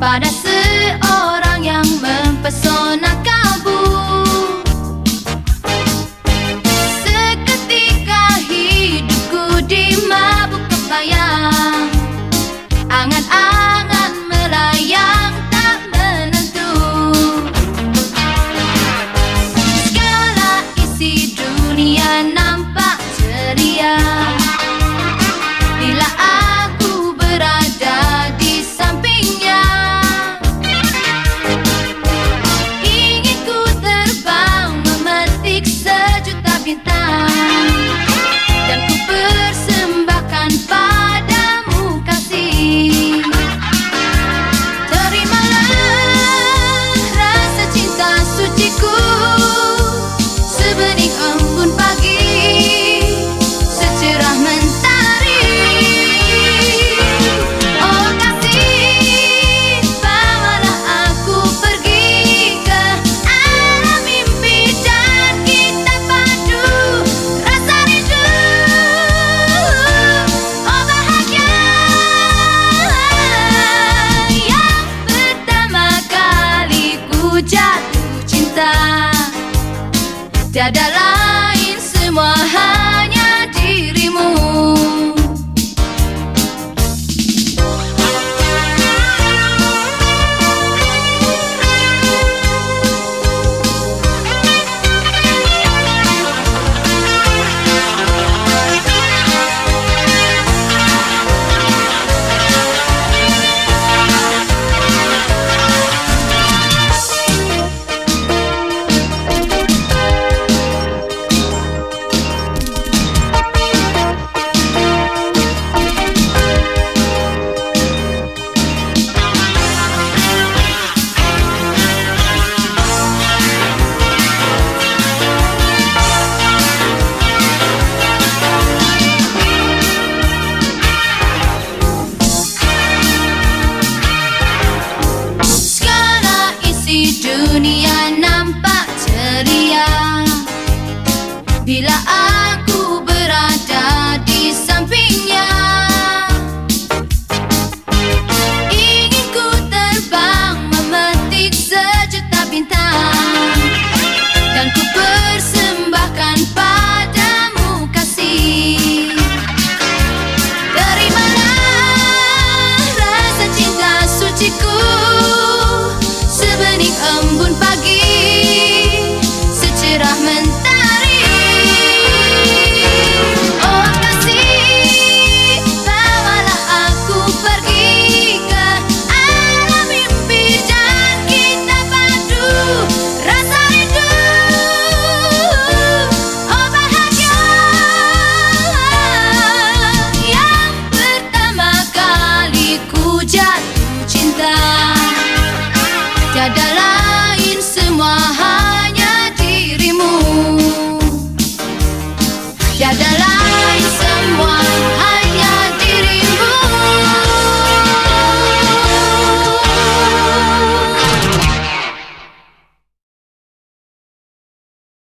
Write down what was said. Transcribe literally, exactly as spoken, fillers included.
pada seorang yang mempesona kalbu. Seketika hidupku dimabuk kebayang, angan-angan melayang tak menentu. Segala isi dunia nampak ceria bila aku berada di sampingnya. Ingin ku terbang memetik sejuta bintang dan ku persembahkan padamu kasih. Terimalah rasa cinta suciku, sebening embun pagi, secerah mentari. Oh kasih, bawalah aku pergi ke alam mimpi dan kita padu rasa rindu. Oh bahagia yang pertama kali ku jatuh cinta, tiada lain, semua hanya dirimu. Dunia nampak ceria bila aku berada di sampingnya. Ingin ku terbang memetik sejuta bintang dan ku persembahkan padamu kasih. Terimalah rasa cinta suciku, sebening embun pagi, secerah mentari. Oh kasih, bawalah aku pergi ke alam mimpi dan kita padu rasa rindu. Oh bahagia yang pertama kali ku jatuh cinta, tiada lain, semua hanya dirimu. Tiada lain.